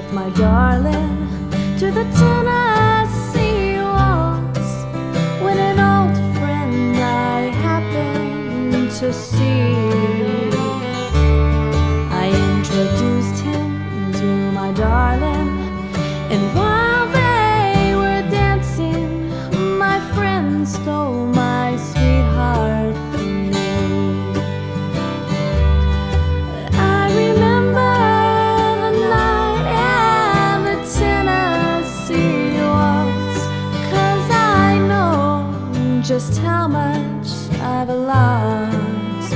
with my darling to the Tennessee waltz, when an old friend I happened to see. I introduced him to my darling, and while they were dancing, my friend stole my sweetheart from me. I remember the night and the Tennessee waltz, 'cause I know just how much I've lost.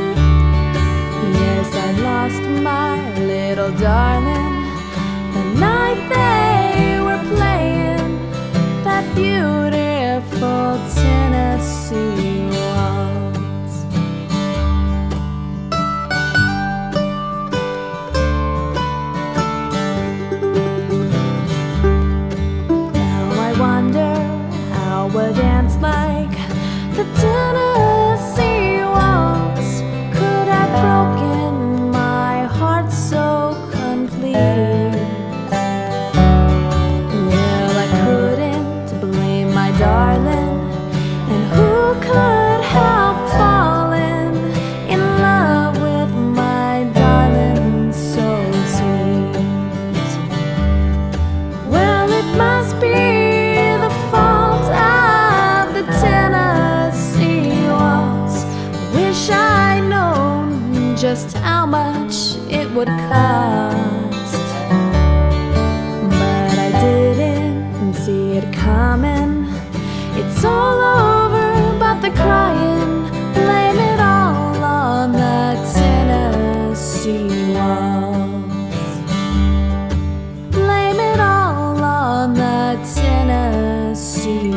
Yes, I lost my little darling the night they were playing that beautiful Tennessee waltz. Now I wonder how a dance like the Tennessee waltz could have broken my heart so complete. Well, I couldn't blame my darling, and who could help falling in love with my darling so sweet? Well, it must be the fault of the Tennessee waltz. Wish I'd known just how much it would cost, but I didn't see it coming. It's all over but the crying. Blame it all on the Tennessee waltz. Blame it all on the Tennessee